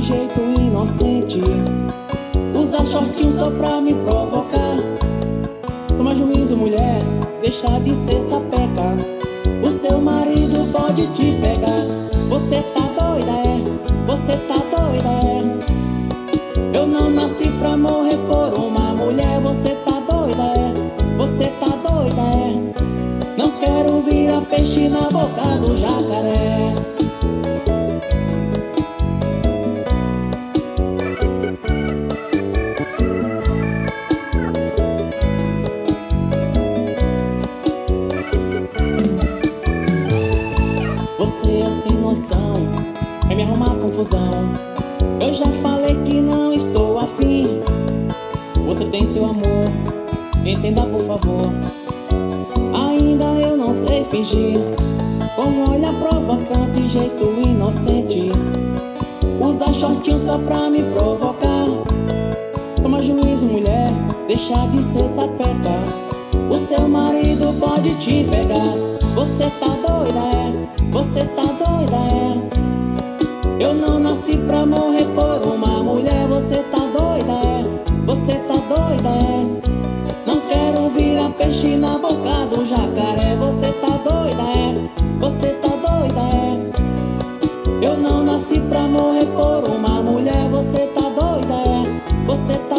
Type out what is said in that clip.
jeito inocente. Usa shortinho só pra me provocar. Toma juízo, mulher, deixa de ser sapeca. O seu marido pode te pegar. Você tá doida, é? Você tá doida, é? Eu não nasci pra morrer por uma mulher. Você tá doida, é? Você tá doida, é? Não quero virar peixe na boca do jacaré. Você é sem noção, é me arrumar confusão. Eu já falei que não estou afim. Você tem seu amor, entenda por favor. Ainda eu não sei fingir. Com olhar provocante, jeito inocente. Usa shortinho só pra me provocar. Toma juízo, mulher, deixa de ser sapeca. O seu marido pode te pegar. Você tá doida, é? Você tá doida, é? Eu não nasci pra morrer por uma mulher. Você tá doida, é? Você tá doida, é? Não quero virar peixe na boca do jacaré. Você tá doida, é? Você tá doida, é? Eu não nasci pra morrer por uma mulher. Você tá doida, é? Você tá